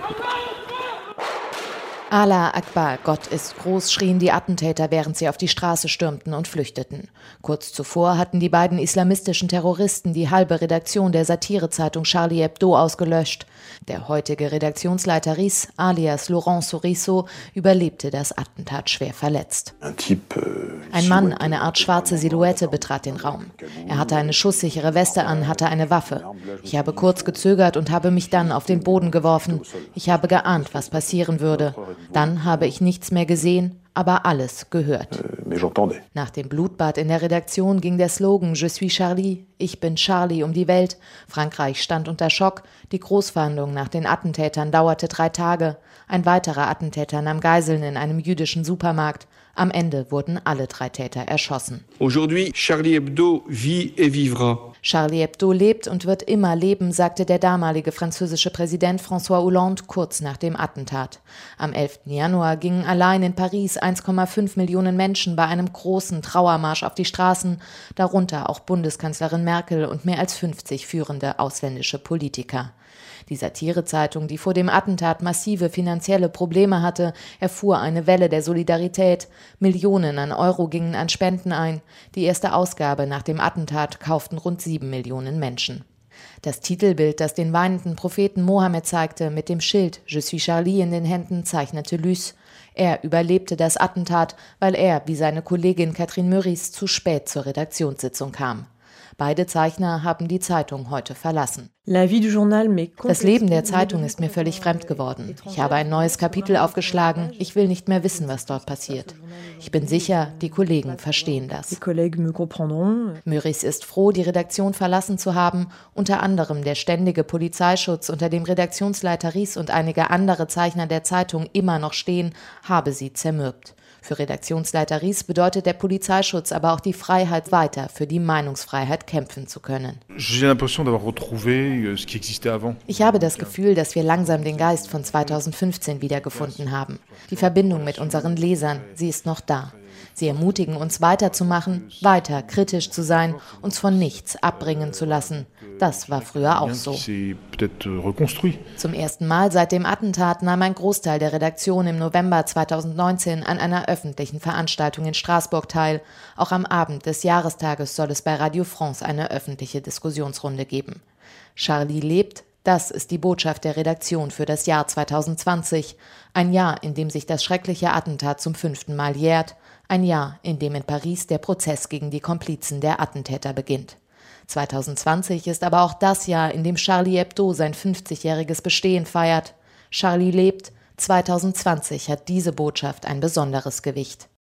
Allah Akbar, Gott ist groß, schrien die Attentäter, während sie auf die Straße stürmten und flüchteten. Kurz zuvor hatten die beiden islamistischen Terroristen die halbe Redaktion der Satirezeitung Charlie Hebdo ausgelöscht. Der heutige Redaktionsleiter Riss, alias Laurent Souriceau, überlebte das Attentat schwer verletzt. Ein Mann, eine Art schwarze Silhouette, betrat den Raum. Er hatte eine schusssichere Weste an, hatte eine Waffe. Ich habe kurz gezögert und habe mich dann auf den Boden geworfen. Ich habe geahnt, was passieren würde. Dann habe ich nichts mehr gesehen, aber alles gehört. Nach dem Blutbad in der Redaktion ging der Slogan Je suis Charlie, ich bin Charlie um die Welt. Frankreich stand unter Schock. Die Großfahndung nach den Attentätern dauerte 3 Tage. Ein weiterer Attentäter nahm Geiseln in einem jüdischen Supermarkt. Am Ende wurden alle 3 Täter erschossen. Aujourd'hui, Charlie Hebdo vit et vivra. Charlie Hebdo lebt und wird immer leben, sagte der damalige französische Präsident François Hollande kurz nach dem Attentat. Am 11. Januar gingen allein in Paris 1,5 Millionen Menschen bei einem großen Trauermarsch auf die Straßen, darunter auch Bundeskanzlerin Merkel und mehr als 50 führende ausländische Politiker. Die Satirezeitung, die vor dem Attentat massive finanzielle Probleme hatte, erfuhr eine Welle der Solidarität. Millionen an Euro gingen an Spenden ein. Die erste Ausgabe nach dem Attentat kauften rund 7 Millionen Menschen. Das Titelbild, das den weinenden Propheten Mohammed zeigte, mit dem Schild Je suis Charlie in den Händen, zeichnete Lys. Er überlebte das Attentat, weil er, wie seine Kollegin Catherine Meurice, zu spät zur Redaktionssitzung kam. Beide Zeichner haben die Zeitung heute verlassen. Das Leben der Zeitung ist mir völlig fremd geworden. Ich habe ein neues Kapitel aufgeschlagen. Ich will nicht mehr wissen, was dort passiert. Ich bin sicher, die Kollegen verstehen das. Meurice ist froh, die Redaktion verlassen zu haben. Unter anderem der ständige Polizeischutz, unter dem Redaktionsleiter Riss und einige andere Zeichner der Zeitung immer noch stehen, habe sie zermürbt. Für Redaktionsleiter Riss bedeutet der Polizeischutz aber auch die Freiheit, weiter für die Meinungsfreiheit kämpfen zu können. Ich habe das Gefühl, dass wir langsam den Geist von 2015 wiedergefunden haben. Die Verbindung mit unseren Lesern, sie ist noch da. Sie ermutigen uns weiterzumachen, weiter kritisch zu sein, uns von nichts abbringen zu lassen. Das war früher auch so. Zum ersten Mal seit dem Attentat nahm ein Großteil der Redaktion im November 2019 an einer öffentlichen Veranstaltung in Straßburg teil. Auch am Abend des Jahrestages soll es bei Radio France eine öffentliche Diskussionsrunde geben. Charlie lebt. Das ist die Botschaft der Redaktion für das Jahr 2020. Ein Jahr, in dem sich das schreckliche Attentat zum 5. Mal jährt. Ein Jahr, in dem in Paris der Prozess gegen die Komplizen der Attentäter beginnt. 2020 ist aber auch das Jahr, in dem Charlie Hebdo sein 50-jähriges Bestehen feiert. Charlie lebt. 2020 hat diese Botschaft ein besonderes Gewicht.